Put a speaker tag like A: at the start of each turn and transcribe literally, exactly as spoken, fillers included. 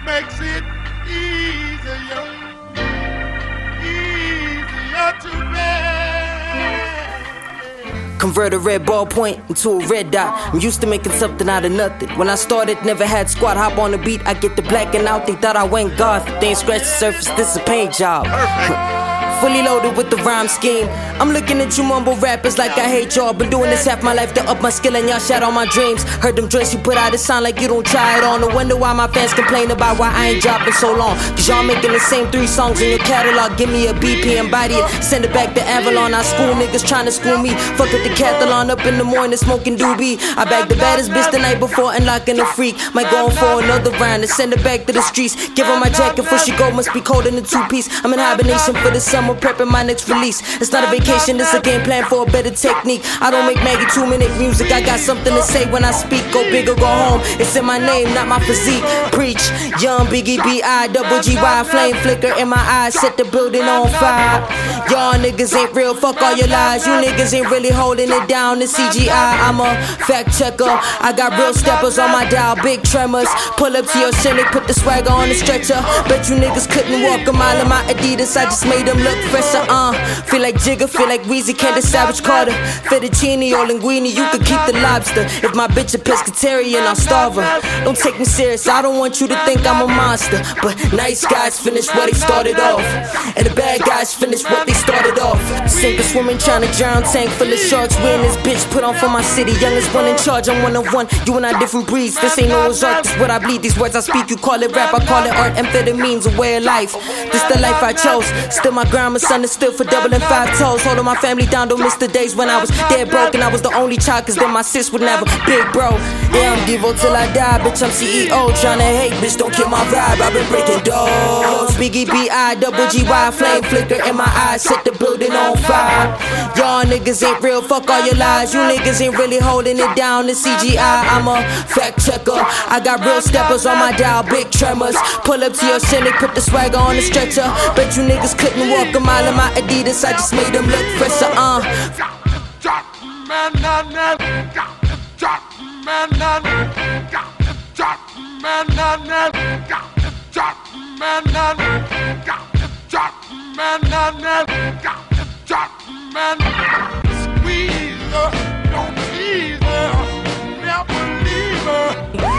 A: makes it easier, easier to bear.
B: Convert a red ballpoint into a red dot. I'm used to making something out of nothing. When I started, never had squad. Hop on the beat, I get the blacking out. They thought I went goth. They ain't scratched the surface, this is a paint job. Fully loaded with the rhyme scheme. I'm looking at you mumble rappers like I hate y'all. Been doing this half my life to up my skill and y'all shatter all my dreams. Heard them joints you put out, it sound like you don't try it on. No wonder why my fans complain about why I ain't dropping so long. Cause y'all making the same three songs in your catalog. Give me a B P and body it, send it back to Avalon. I school niggas trying to school me. Fuck at the Decathlon up in the morning smoking doobie. I bag the baddest bitch the night before unlocking the freak. Might go on for another round and send her back to the streets. Give her my jacket before she go, must be cold in the two piece. I'm in hibernation for the summer, prepping my next release. It's not a vacation, it's a game plan for a better technique. I don't make Maggie two minute music. I got something to say when I speak. Go big or go home. It's in my name, not my physique. Preach, young Biggie B I double G Y. Flame flicker in my eyes, set the building on fire. Y'all niggas ain't real, fuck all your lies. You niggas ain't really holding it down. It's C G I, I'm a fact checker. I got real steppers on my dial, big tremors. Pull up to your cynic, put the swagger on the stretcher. Bet you niggas couldn't walk a mile in my Adidas. I just made them look fresher. Uh, feel like Jigga, feel like Weezy, Candace Savage Carter. Fettuccine or linguine, you could keep the lobster. If my bitch a pescatarian, I'll starve her. Don't take me serious, I don't want you to think I'm a monster. But nice guys finish what they started off, and the bad guys finish what they started off. Sink or swimming, trying to drown, tank full of sharks. We in this bitch, put on for my city. Youngest one in charge, I'm one of one. You and I different breeds, this ain't no resort. This what I bleed, these words I speak. You call it rap, I call it art. Amphetamines, a way of life. This the life I chose. Still my grind misunderstood for doubling five toes. Holding my family down, don't miss the days when I was dead broke and I was the only child, cause then my sis would never big bro. Yeah, I'm Devo till I die, bitch, I'm C E O. Tryna hate, bitch, don't kill my vibe, I've been breaking doors. Biggie B I double G Y, flame flicker in my eyes, set the building on fire. Y'all niggas ain't real, fuck all your lies. You niggas ain't really holding it down. It's C G I, I'm a fact checker. I got real steppers on my dial, big tremors. Pull up to your cynic, put the swagger on the stretcher. Bet you niggas couldn't walk a mile in my Adidas. I just made them look fresher. Uh.
A: Squeeze her, don't tease her, never leave her.